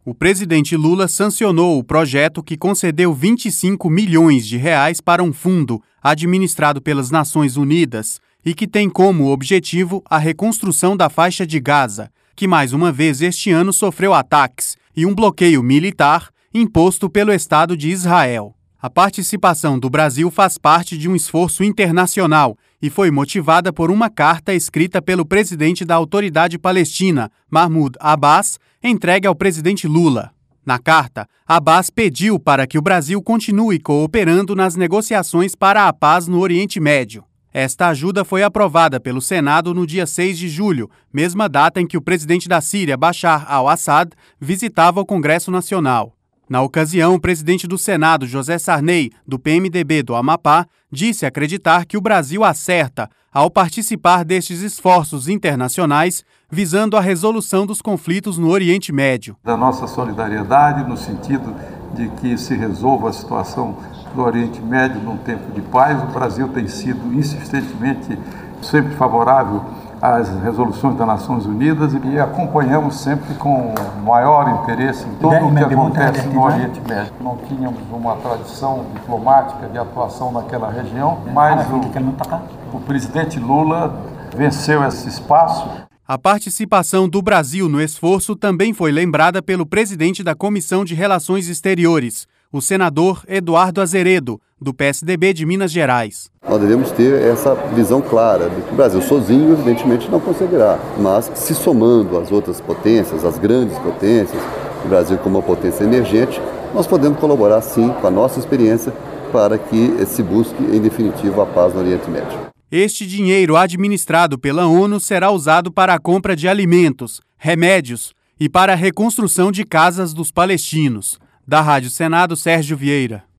O presidente Lula sancionou o projeto que concedeu 25 milhões de reais para um fundo administrado pelas Nações Unidas e que tem como objetivo a reconstrução da faixa de Gaza, que mais uma vez este ano sofreu ataques e um bloqueio militar imposto pelo Estado de Israel. A participação do Brasil faz parte de um esforço internacional e foi motivada por uma carta escrita pelo presidente da Autoridade Palestina, Mahmoud Abbas, entregue ao presidente Lula. Na carta, Abbas pediu para que o Brasil continue cooperando nas negociações para a paz no Oriente Médio. Esta ajuda foi aprovada pelo Senado no dia 6 de julho, mesma data em que o presidente da Síria, Bashar al-Assad, visitava o Congresso Nacional. Na ocasião, o presidente do Senado, José Sarney, do PMDB do Amapá, disse acreditar que o Brasil acerta ao participar destes esforços internacionais visando a resolução dos conflitos no Oriente Médio. Da nossa solidariedade no sentido de que se resolva a situação do Oriente Médio num tempo de paz. O Brasil tem sido insistentemente sempre favorável às resoluções das Nações Unidas e acompanhamos sempre com maior interesse em tudo o que acontece no Oriente Médio. Não tínhamos uma tradição diplomática de atuação naquela região, mas o presidente Lula venceu esse espaço. A participação do Brasil no esforço também foi lembrada pelo presidente da Comissão de Relações Exteriores, o senador Eduardo Azeredo, do PSDB de Minas Gerais. Nós devemos ter essa visão clara de que o Brasil sozinho, evidentemente, não conseguirá, mas se somando às outras potências, às grandes potências, o Brasil como uma potência emergente, nós podemos colaborar, sim, com a nossa experiência para que se busque, em definitivo, a paz no Oriente Médio. Este dinheiro administrado pela ONU será usado para a compra de alimentos, remédios e para a reconstrução de casas dos palestinos. Da Rádio Senado, Sérgio Vieira.